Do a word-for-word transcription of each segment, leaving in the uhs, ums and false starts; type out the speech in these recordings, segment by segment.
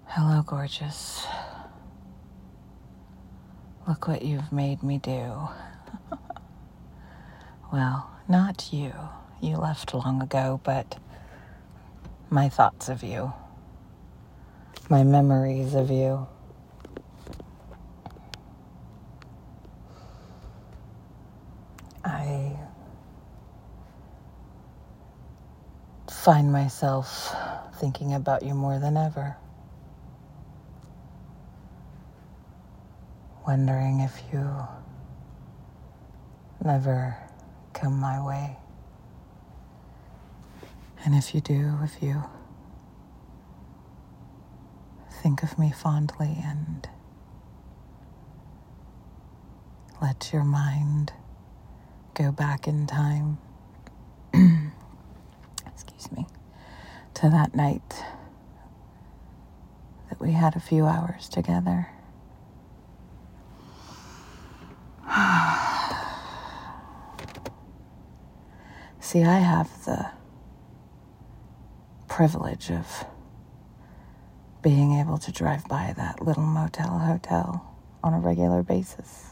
Hello, gorgeous. Look what you've made me do. Well, not you. You left long ago, but my thoughts of you. My memories of you. I find myself thinking about you more than ever. Wondering if you never come my way. And if you do, if you think of me fondly and let your mind go back in time, excuse me, to that night that we had a few hours together. See, I have the privilege of being able to drive by that little motel hotel on a regular basis.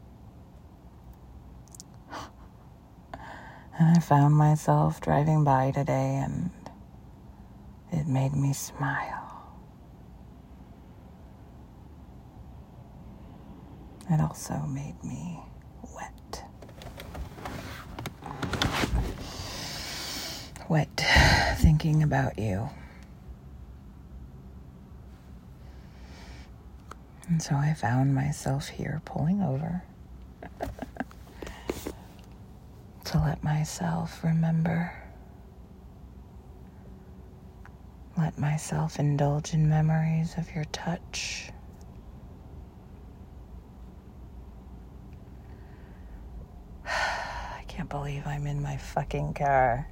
And I found myself driving by today, and it made me smile. It also made me wet. Wet thinking about you. And so I found myself here pulling over to let myself remember. Let myself indulge in memories of your touch. I can't believe I'm in my fucking car,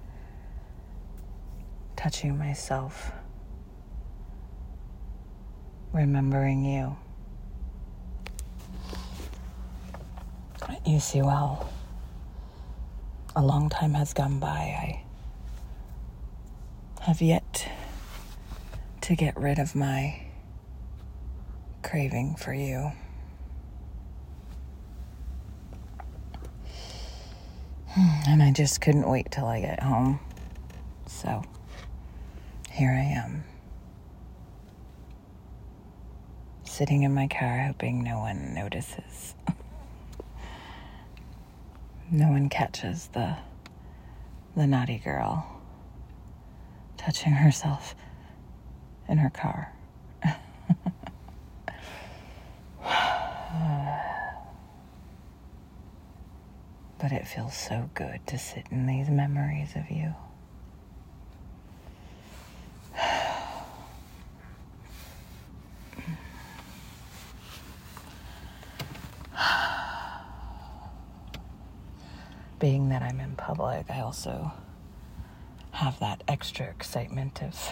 touching myself, remembering you. You see, well, a long time has gone by. I have yet to get rid of my craving for you. And I just couldn't wait till I get home. So here I am, sitting in my car hoping no one notices. No one catches the the naughty girl touching herself in her car. But it feels so good to sit in these memories of you. Being that I'm in public, I also have that extra excitement of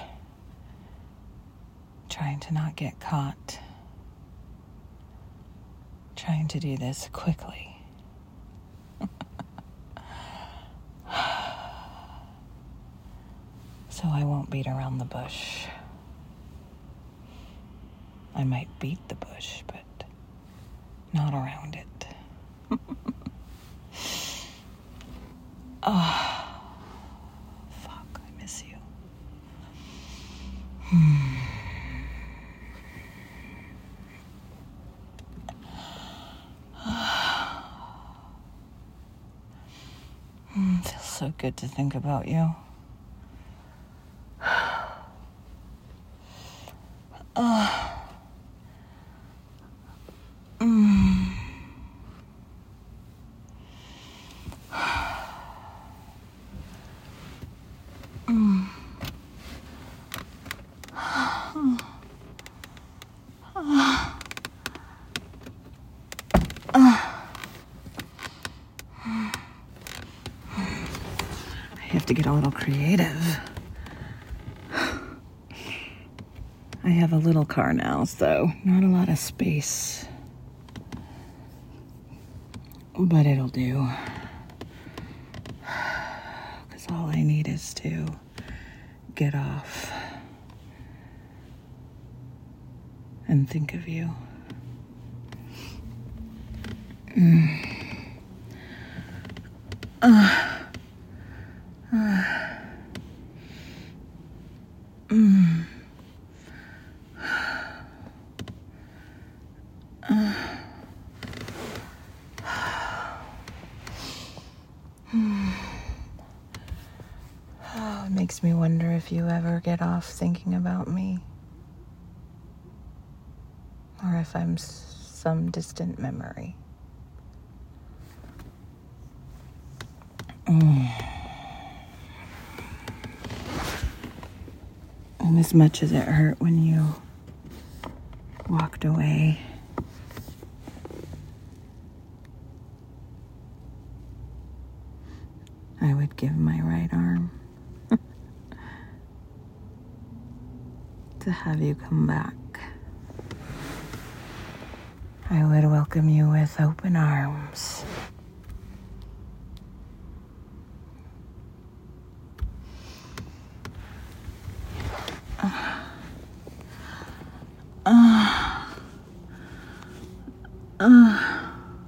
trying to not get caught, trying to do this quickly. So I won't beat around the bush. I might beat the bush, but not around it. Oh, fuck, I miss you. Hmm. Mm, feels so good to think about you. Uh, mm. Mm. I have to get a little creative. I have a little car now, so not a lot of space. But it'll do. Because all I need is to get off and think of you. Mm. Uh, uh, mm. uh. Oh, it makes me wonder if you ever get off thinking about me. Or if I'm s- some distant memory. Mm. And as much as it hurt when you walked away, I would give my right arm to have you come back. I would welcome you with open arms. Uh, uh, uh,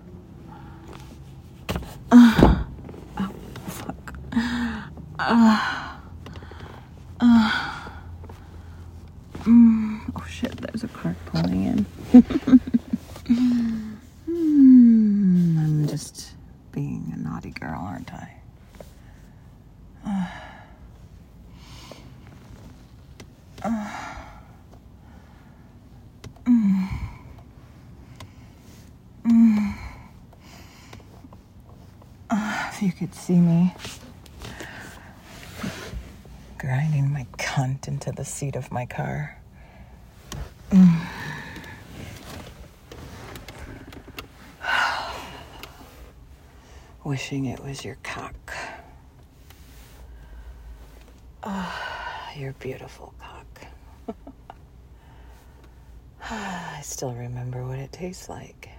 uh, oh, fuck. Uh, uh, mm, oh shit, there's a car pulling in. mm, I'm just being a naughty girl, aren't I? Uh, uh, mm, mm, uh, if you could see me grinding my cunt into the seat of my car. Mm. Wishing it was your cock. Ah, your beautiful cock. I still remember what it tastes like.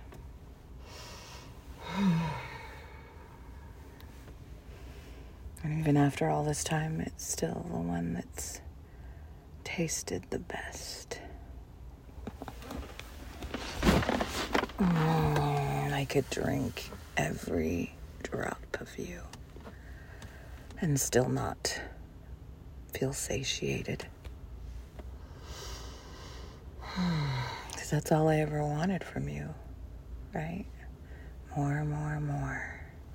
And even after all this time, it's still the one that's tasted the best. Mm, I could drink every drop of you and still not feel satiated. Because that's all I ever wanted from you, right? More, more, more.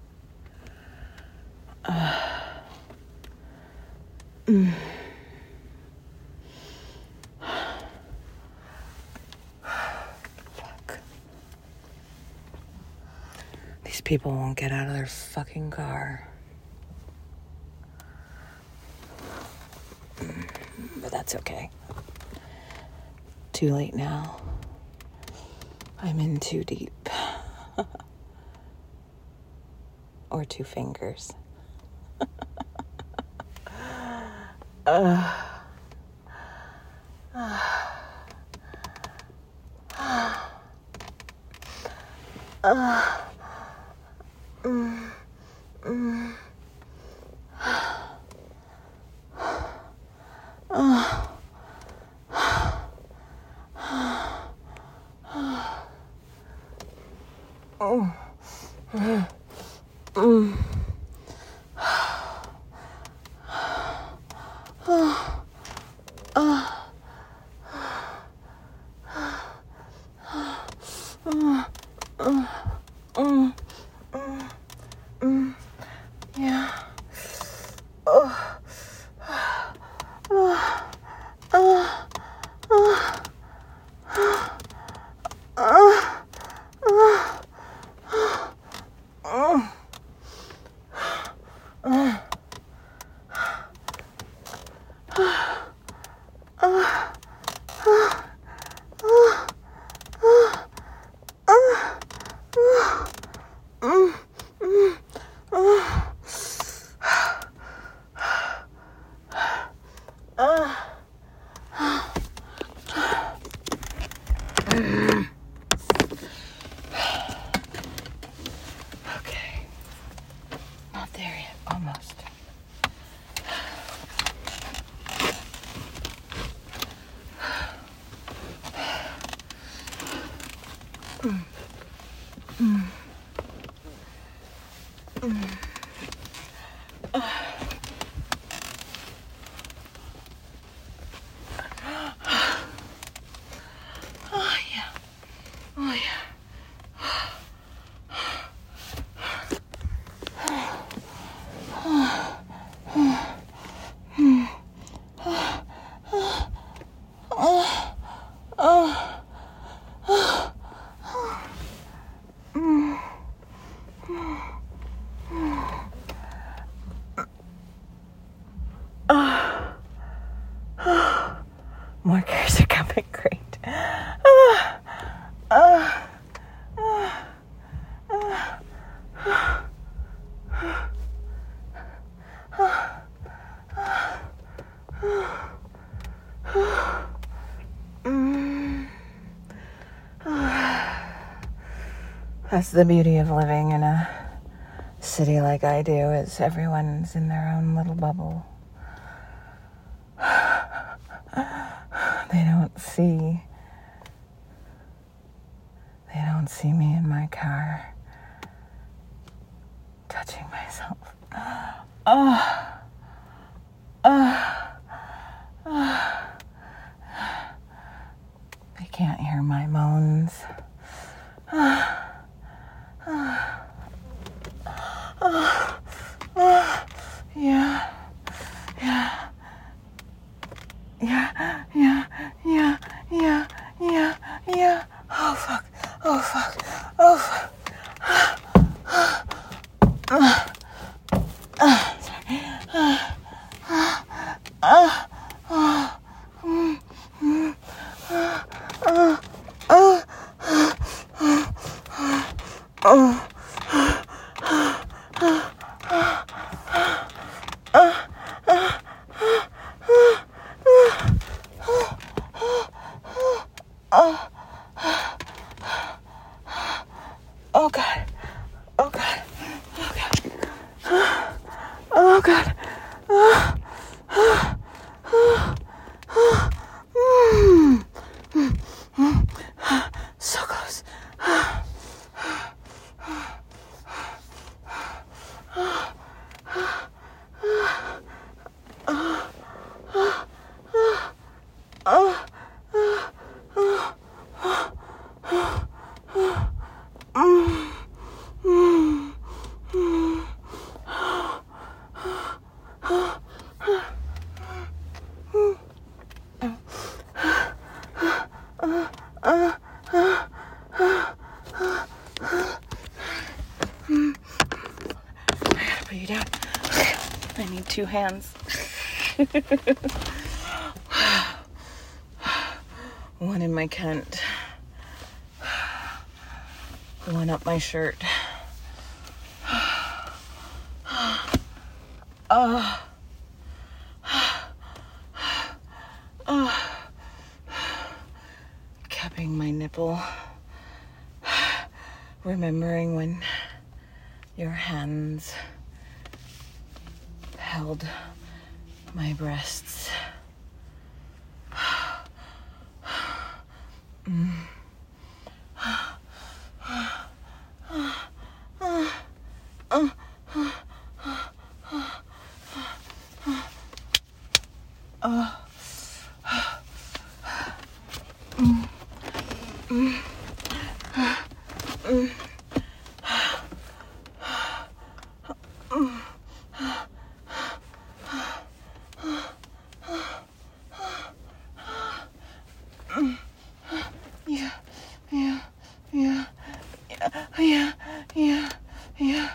Uh, mm. Fuck. These people won't get out of their fucking car. Mm. But that's okay. Too late now. I'm in too deep. Or two fingers. uh. Uh. Uh. Mm. Mm. Uh. Oh. Mm. Mm. Yeah. Oh. Okay. Not there yet. Almost. More cares are coming. Great. Uh, uh, uh, uh, That's the beauty of living in a city like I do, is everyone's in their own little bubble. They don't see, they don't see me in my car, touching myself. Oh, oh, oh. They can't hear my moans. Oh, oh, oh, oh. Yeah, yeah. Yeah, yeah, yeah, yeah, yeah, yeah. Oh, fuck. Oh, fuck. Oh, fuck. Uh, uh, sorry. Uh, uh, uh, uh, mm, mm, uh, uh, uh, uh, uh, Oh God, oh God, oh God, oh God, oh, oh, oh, oh, mm, mm, mm, so close. Put you down. I need two hands. One in my Kent. One up my shirt. Oh. Oh. Cupping my nipple. Remembering when your hands held my breasts. Mm. Oh. Mm. Mm. Mm. Yeah, yeah, yeah, yeah, yeah, yeah.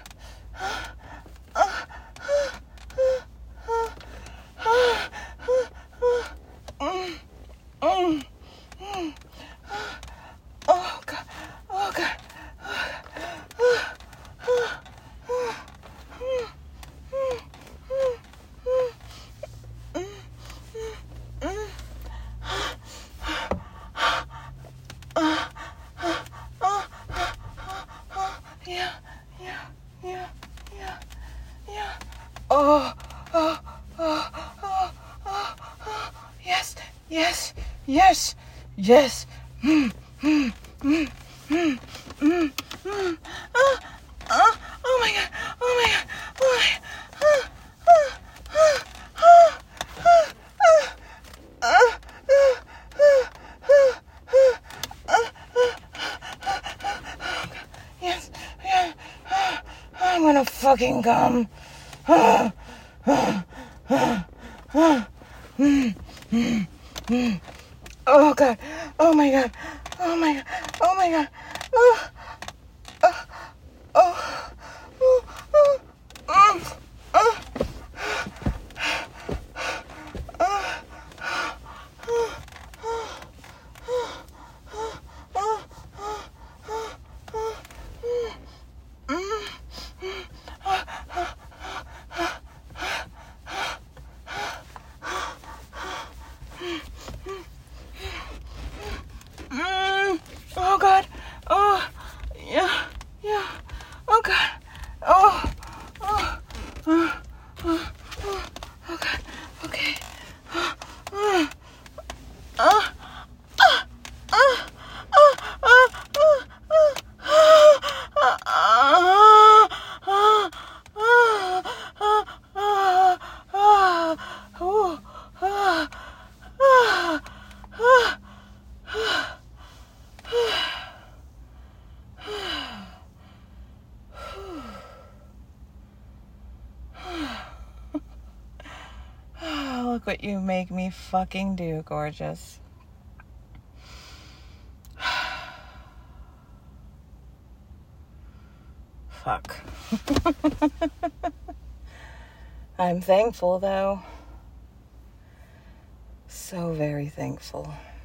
Oh God, oh God. Yeah, yeah, yeah, yeah, yeah. Oh, oh, oh, oh, oh, oh. Yes, yes, yes, yes. Mm, mm, mm, Mm, mm, mm. Uh, uh, oh my God. Oh my God. Oh my God. Uh, uh, uh, uh, uh, uh, uh, uh, yes. Yeah. I'm gonna fucking come. Uh, uh, uh, uh, mm, mm, mm. Oh God. Oh my God. Oh my God. Oh my God. Oh. Oh. Oh. Oh. Oh. Oh. Oh. Oh God. Oh. Yeah. Yeah. Oh God. Oh. Oh. Oh. Oh. Oh. Oh God. Okay. Oh. Oh. Oh. Look what you make me fucking do, gorgeous. Fuck. I'm thankful, though. So very thankful.